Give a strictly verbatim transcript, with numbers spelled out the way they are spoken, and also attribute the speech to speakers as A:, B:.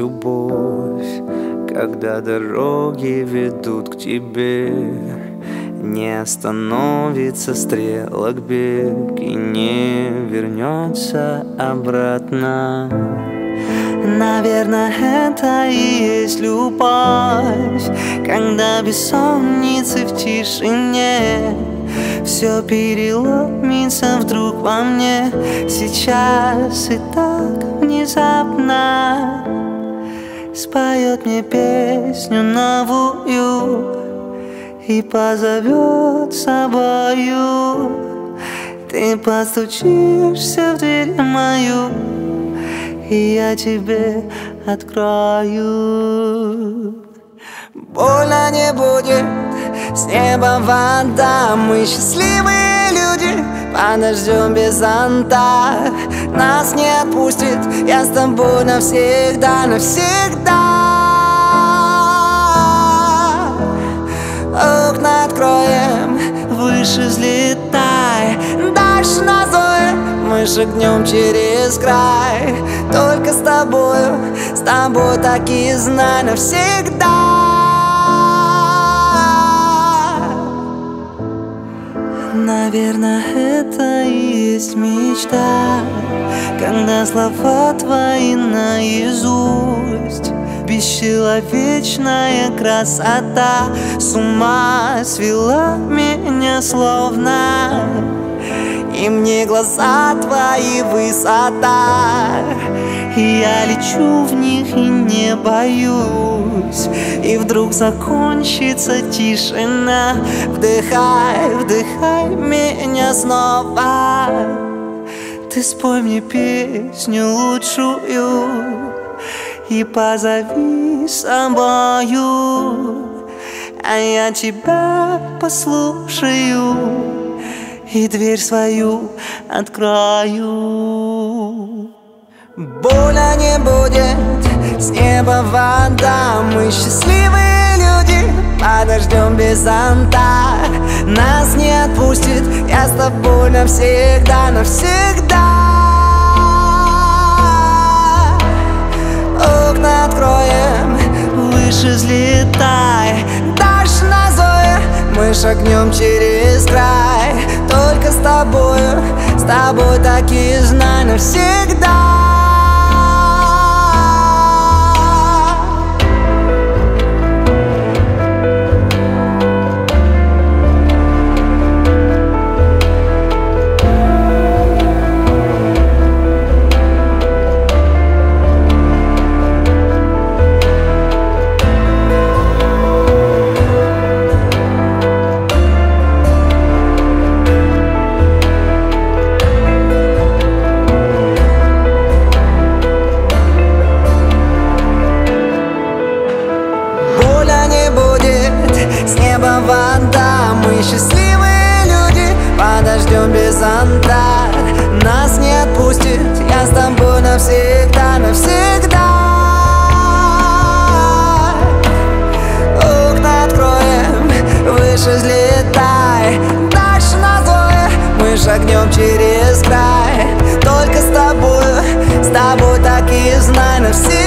A: любовь, когда дороги ведут к тебе. Не остановится стрелок бег и не вернется обратно. Наверное, это и есть любовь, когда бессонницы в тишине все переломится вдруг во мне сейчас и так внезапно. Споет мне песню новую и позовет с собою. Ты постучишься в дверь мою, и я тебе открою. Больно не будет, с неба вода. Мы счастливые люди, подождем без зонта. Нас не отпустит, я с тобой навсегда, навсегда. Окна откроем, выше взлетай, дальше на зоe мы шагнем через край. Только с тобою, с тобой так и знай навсегда. Наверное, это и есть мечта, когда слова твои наизусть. Бесчеловечная красота с ума свела меня словно. И мне глаза твои высота, и я лечу в них и не боюсь. И вдруг закончится тишина. Вдыхай, вдыхай меня снова. Ты спой мне песню лучшую и позови с собою, а я тебя послушаю и дверь свою открою. Больно не будет, с неба вода. Мы счастливые люди, подождем без зонта. Нас не отпустит, я с тобой навсегда, навсегда. Окна откроем, выше взлетай, дальше на зоe мы шагнем через край. Только с тобою, с тобой так и знай навсегда. Вода. Мы счастливые люди, подождем без зонта. Нас не отпустит, я с тобой навсегда, навсегда. Окна откроем, выше взлетай, дальше на зоe мы шагнем через край. Только с тобой, с тобой так и знай навсегда.